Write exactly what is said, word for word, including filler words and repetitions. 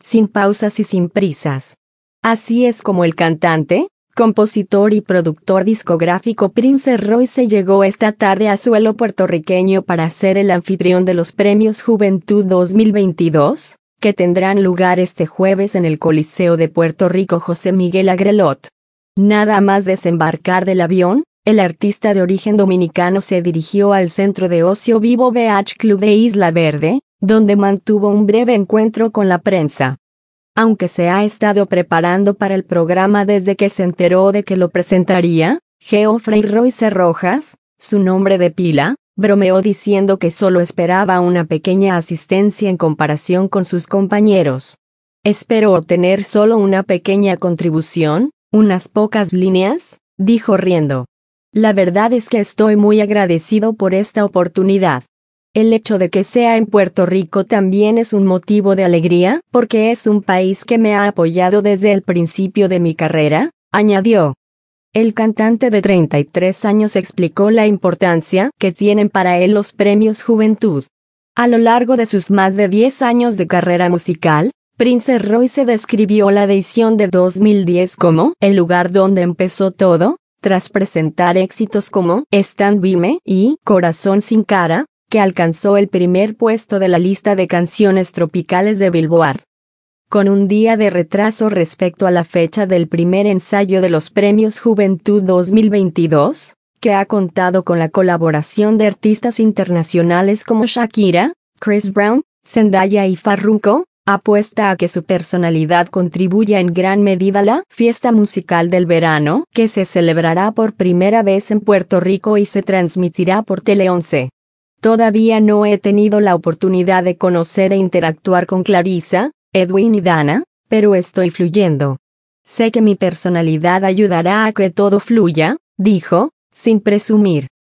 sin pausas y sin prisas. Así es como el cantante, compositor y productor discográfico Prince Royce llegó esta tarde a suelo puertorriqueño para ser el anfitrión de los Premios Juventud dos mil veintidós, que tendrán lugar este jueves en el Coliseo de Puerto Rico José Miguel Agrelot. Nada más desembarcar del avión, el artista de origen dominicano se dirigió al Centro de Ocio Vivo Beach Club de Isla Verde, donde mantuvo un breve encuentro con la prensa. Aunque se ha estado preparando para el programa desde que se enteró de que lo presentaría, Geoffrey Royce Rojas, su nombre de pila, bromeó diciendo que solo esperaba una pequeña asistencia en comparación con sus compañeros. Espero obtener solo una pequeña contribución, unas pocas líneas, dijo riendo. La verdad es que estoy muy agradecido por esta oportunidad. El hecho de que sea en Puerto Rico también es un motivo de alegría, porque es un país que me ha apoyado desde el principio de mi carrera, añadió. El cantante de treinta y tres años explicó la importancia que tienen para él los premios Juventud. A lo largo de sus más de diez años de carrera musical, Prince Royce describió la edición de dos mil diez como el lugar donde empezó todo, tras presentar éxitos como Stand By Me y Corazón Sin Cara, que alcanzó el primer puesto de la lista de canciones tropicales de Billboard. Con un día de retraso respecto a la fecha del primer ensayo de los Premios Juventud dos mil veintidós, que ha contado con la colaboración de artistas internacionales como Shakira, Chris Brown, Zendaya y Farruko, apuesta a que su personalidad contribuya en gran medida a la fiesta musical del verano, que se celebrará por primera vez en Puerto Rico y se transmitirá por Tele once. Todavía no he tenido la oportunidad de conocer e interactuar con Clarissa, Edwin y Dana, pero estoy fluyendo. Sé que mi personalidad ayudará a que todo fluya, dijo, sin presumir.